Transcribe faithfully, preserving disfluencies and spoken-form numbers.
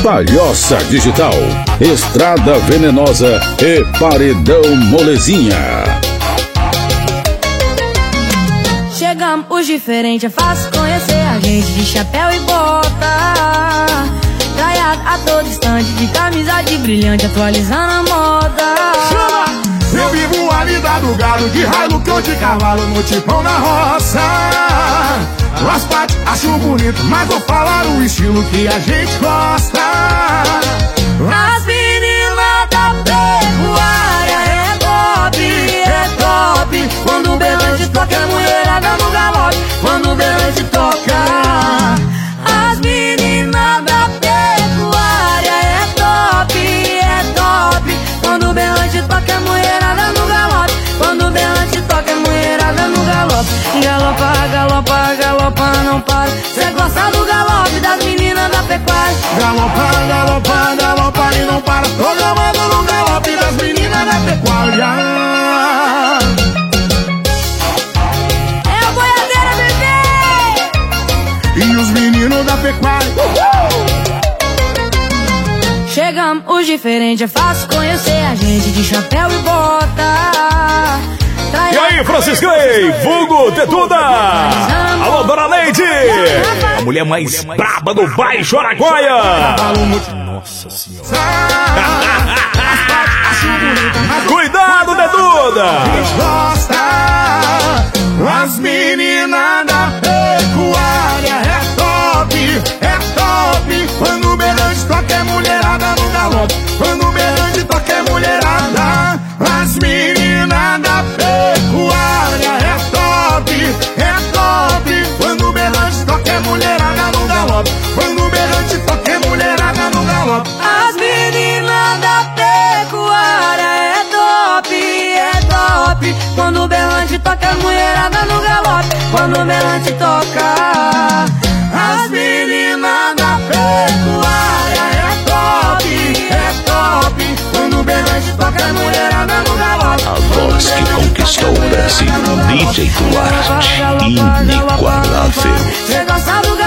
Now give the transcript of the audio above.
Palhoça Digital, Estrada Venenosa e Paredão Molezinha. Chegamos os diferentes, é fácil conhecer a gente de chapéu e bota. Traiado a todo instante, de camisa de brilhante, atualizando a moda. Chama! Eu vivo a vida do gado, de raio que eu de cavalo, no tipão na roça. As partes acho bonito, mas vou falar o estilo que a gente gosta. As meninas da pecuária é top, é top. Quando o berrante toca, é mulherada no galope. Quando o berrante toca. As meninas da pecuária é top, é top. Quando o berrante toca, é mulherada no galope. Quando o berrante toca, é mulherada no galope. Galopa, galopa, galopa, não para. Cê gosta do galope das meninas da pecuária. Galopa, galopa, galopa e não para. Tô gamando no galope das meninas da pecuária. É a boiadeira, bebê! E os meninos da pecuária. Uhul! Chegamos os diferentes, é fácil conhecer a gente de chapéu e bota. E aí, Francisco Clay, vulgo Tetuda. Alô, Dona Leite, a mulher mais braba do Baixo Araguaia. Nossa Senhora. Cuidado, Tetuda. As meninas da pecuária é top, é top. Quando o berrante toca, é mulherada no galope. Quando o berrante toca, é mulherada. As meninas da pecuária é top, é top. Quando o berrante toca, é mulherada no galope. Quando o berrante toca, é mulherada no galope. As meninas da pecuária é top, é top. Quando o berrante toca, é mulherada no galope. Quando o berrante toca. As meninas da pecuária é top, é top. Quando o berrante toca, é mulherada no galope. A voz que conquistou o Brasil, D J Duarte, inigualável. Cê gosta do